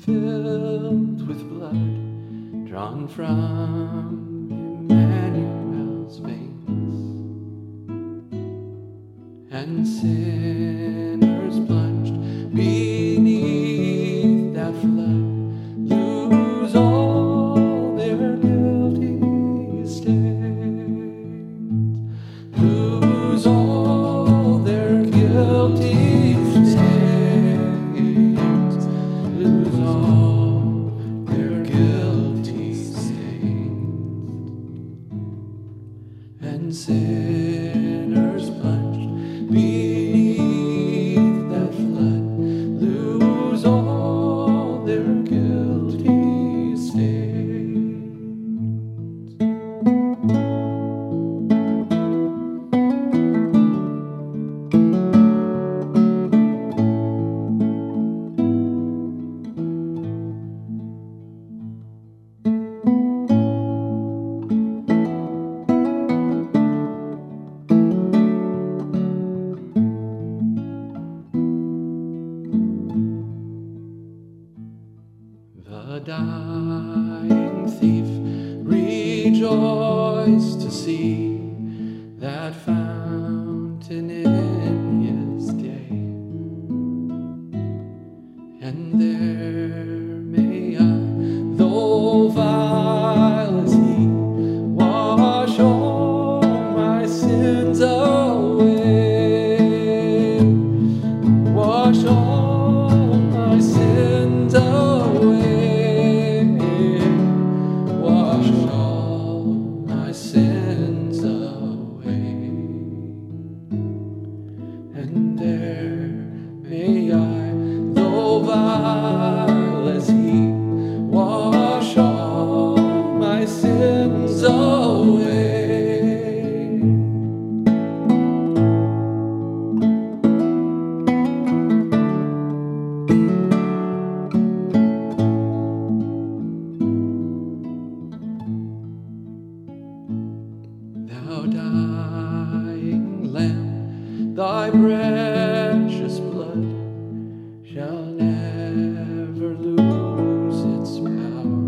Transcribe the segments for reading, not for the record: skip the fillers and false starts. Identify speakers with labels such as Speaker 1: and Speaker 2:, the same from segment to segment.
Speaker 1: filled with blood drawn from Emmanuel's veins, and sinners plunged beneath that flood lose all their guilty stains, lose all their guilty stains, lose all their guilty stains, and sinners plunged beneath that flood lose all their guilty stains. The dying thief rejoiced to see that fountain in his day, and there may I, though vile as he, wash all my sins away, wash all my sins away. Wash all my sins away, and there may I, though vile as he, wash all my sins away. Thou dying Lamb, thy precious blood shall never lose its power,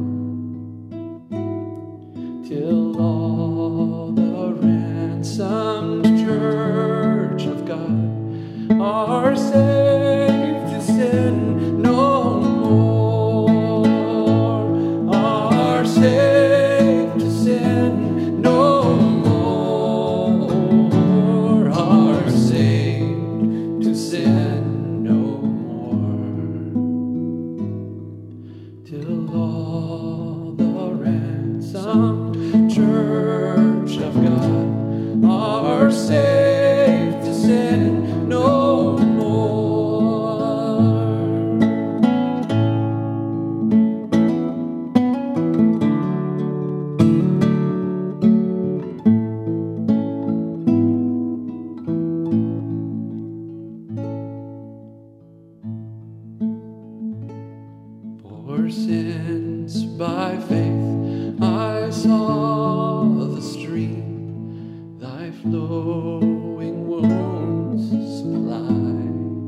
Speaker 1: till all the ransomed church of God are saved to sin no more, are saved to sin no more, are saved to sin no more, till all the ransomed church of God are saved to sin no more. For since by faith I saw the stream thy flowing wounds supply,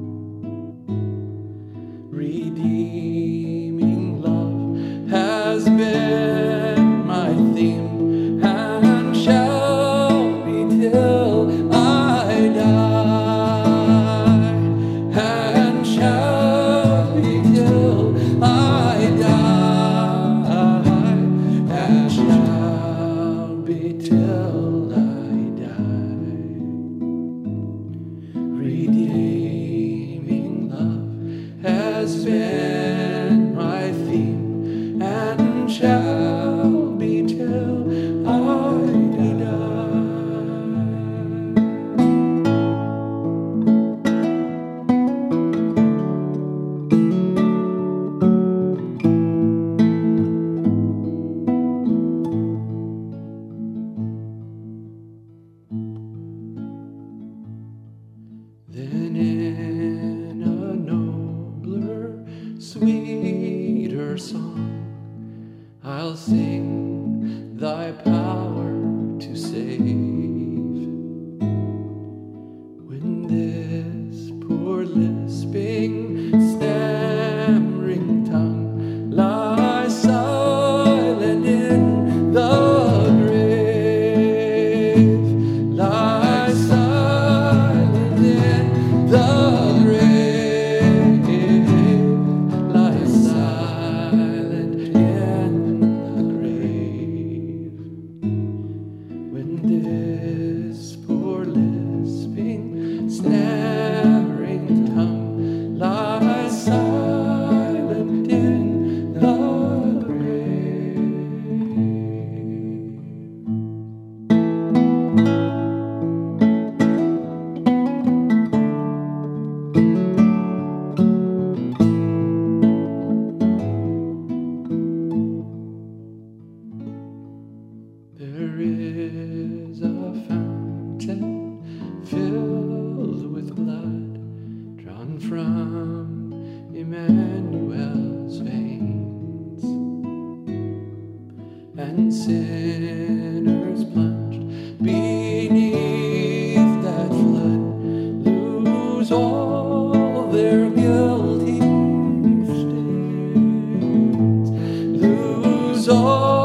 Speaker 1: redeeming love has been my theme, and shall be till I die, and shall be till I die, and shall be till I die. Redeeming love has been my theme, and shall be till I die. Then in a nobler, sweeter song I'll sing thy power to save. When this poor lisping, stammering tongue when sinners plunged beneath that flood lose all their guilty stains, lose all